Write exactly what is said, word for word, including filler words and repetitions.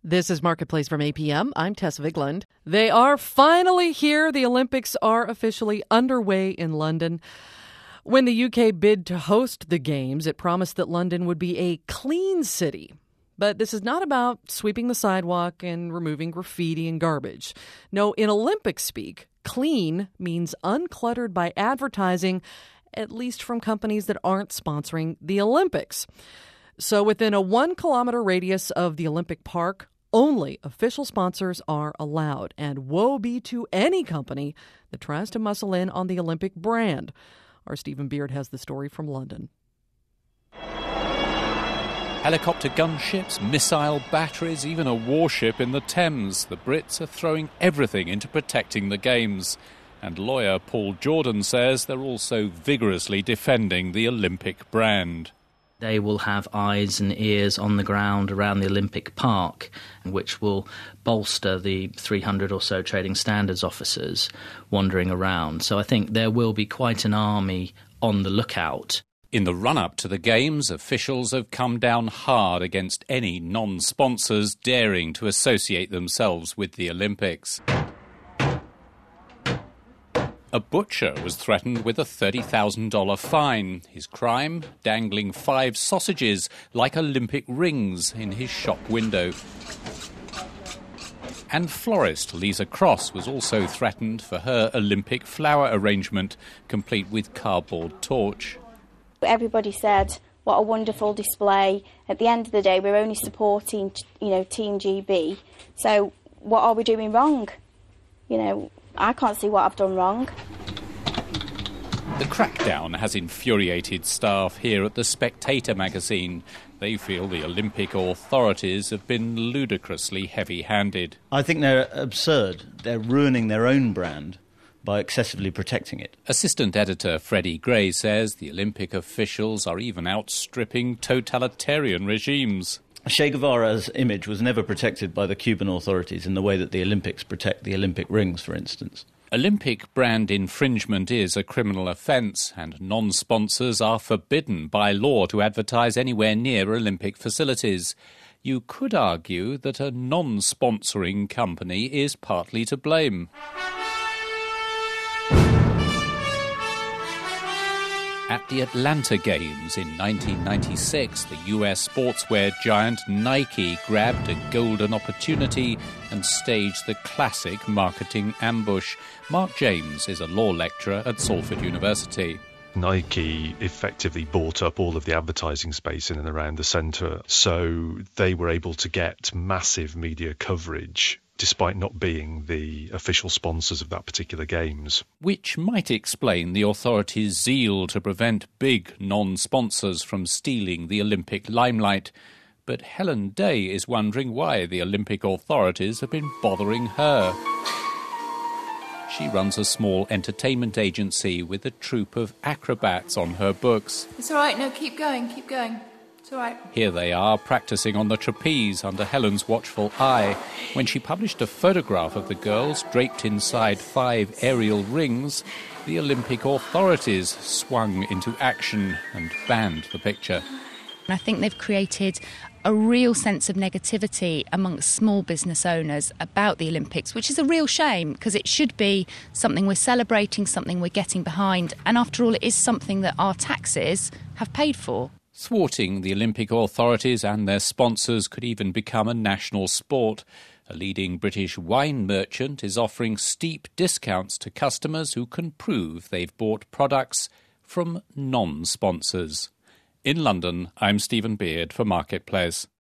This is Marketplace from A P M. I'm Tessa Vigland. They are finally here. The Olympics are officially underway in London. When the U K bid to host the Games, it promised that London would be a clean city. But this is not about sweeping the sidewalk and removing graffiti and garbage. No, in Olympic speak, clean means uncluttered by advertising, at least from companies that aren't sponsoring the Olympics. So within a one-kilometer radius of the Olympic Park, only official sponsors are allowed. And woe be to any company that tries to muscle in on the Olympic brand. Our Stephen Beard has the story from London. Helicopter gunships, missile batteries, even a warship in the Thames. The Brits are throwing everything into protecting the Games. And lawyer Paul Jordan says they're also vigorously defending the Olympic brand. They will have eyes and ears on the ground around the Olympic Park, which will bolster the three hundred or so trading standards officers wandering around. So I think there will be quite an army on the lookout. In the run-up to the Games, officials have come down hard against any non-sponsors daring to associate themselves with the Olympics. A butcher was threatened with a thirty thousand dollars fine. His crime? Dangling five sausages like Olympic rings in his shop window. And florist Lisa Cross was also threatened for her Olympic flower arrangement, complete with cardboard torch. Everybody said, what a wonderful display. At the end of the day, we're only supporting, you know, Team G B. So what are we doing wrong? You know, I can't see what I've done wrong. The crackdown has infuriated staff here at The Spectator magazine. They feel the Olympic authorities have been ludicrously heavy-handed. I think they're absurd. They're ruining their own brand by excessively protecting it. Assistant editor Freddie Gray says the Olympic officials are even outstripping totalitarian regimes. Che Guevara's image was never protected by the Cuban authorities in the way that the Olympics protect the Olympic rings, for instance. Olympic brand infringement is a criminal offence, and non-sponsors are forbidden by law to advertise anywhere near Olympic facilities. You could argue that a non-sponsoring company is partly to blame. At the Atlanta Games in nineteen ninety-six, the U S sportswear giant Nike grabbed a golden opportunity and staged the classic marketing ambush. Mark James is a law lecturer at Salford University. Nike effectively bought up all of the advertising space in and around the centre, so they were able to get massive media coverage despite not being the official sponsors of that particular Games. Which might explain the authorities' zeal to prevent big non-sponsors from stealing the Olympic limelight. But Helen Day is wondering why the Olympic authorities have been bothering her. She runs a small entertainment agency with a troupe of acrobats on her books. It's all right, no, keep going, keep going. It's all right. Here they are, practising on the trapeze under Helen's watchful eye. When she published a photograph of the girls draped inside five aerial rings, the Olympic authorities swung into action and banned the picture. I think they've created a real sense of negativity amongst small business owners about the Olympics, which is a real shame because it should be something we're celebrating, something we're getting behind, and after all, it is something that our taxes have paid for. Thwarting the Olympic authorities and their sponsors could even become a national sport. A leading British wine merchant is offering steep discounts to customers who can prove they've bought products from non-sponsors. In London, I'm Stephen Beard for Marketplace.